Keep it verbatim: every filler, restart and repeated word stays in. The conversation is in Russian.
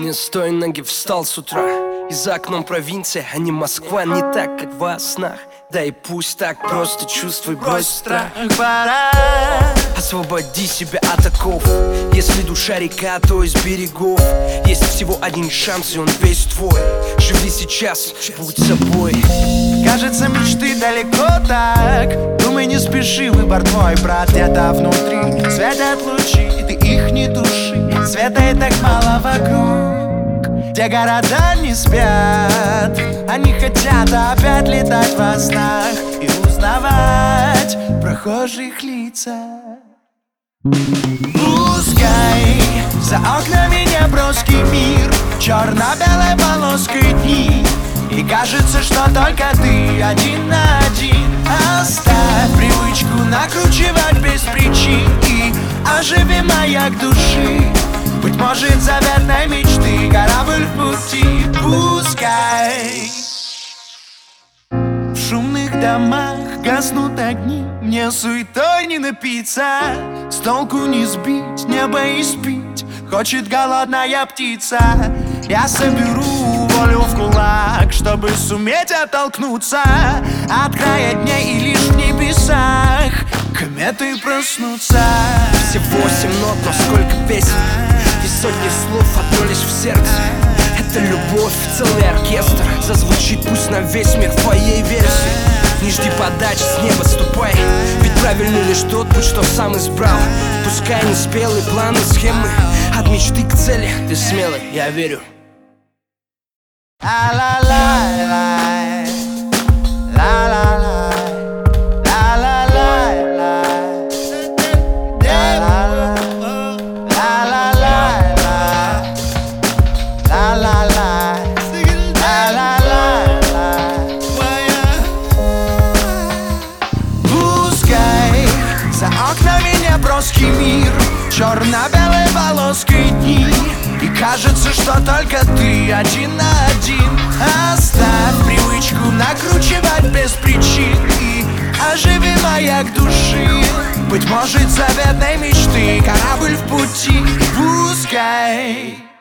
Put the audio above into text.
Не с той ноги встал с утра, и за окном провинция, а не Москва. Не так, как во снах, да и пусть так. Просто чувствуй, брось страх. Пора освободи себя от оков. Если душа река, то из берегов. Есть всего один шанс, и он весь твой. Живи сейчас, будь собой. Кажется, мечты далеко так. Думай, не спеши, выбор твой, брат. Где-то внутри светят лучи, ты их не туши. Света и так мало вокруг. Те города не спят, они хотят опять летать во снах и узнавать прохожих лица. Пускай за окнами неброский мир, черно-белой полоской дни, и кажется, что только ты один на один. Оставь привычку накручивать без причин и оживи маяк души. Быть может, заветной мечты корабль в пути. Пускай в шумных домах гаснут огни, мне суетой не напиться, с толку не сбить, небо испить хочет голодная птица. Я соберу волю в кулак, чтобы суметь оттолкнуться от края дней, и лишь в небесах кометы проснутся. Всего семь нот, но сколько песен, и сотни слов, одно лишь в сердце. Это любовь, целый оркестр, зазвучит пусть на весь мир в твоей версии. Не жди подачи, с неба ступай, ведь правильный лишь тот путь, что сам избрал. Пускай не спелые планы, схемы, от мечты к цели ты смелый, я верю. Ла-ла-ла-лай, ла-ла-лай, ла-ла-лай-лай, ла-ла-лай-лай, ла-ла-лай, ла-ла-лай-лай. Пускай за окнами неброский мир, черно-белой полоской дни, и кажется, что только ты один на один. Оставь привычку накручивать без причин и оживи маяк души. Быть может, заветной мечты корабль в пути. Пускай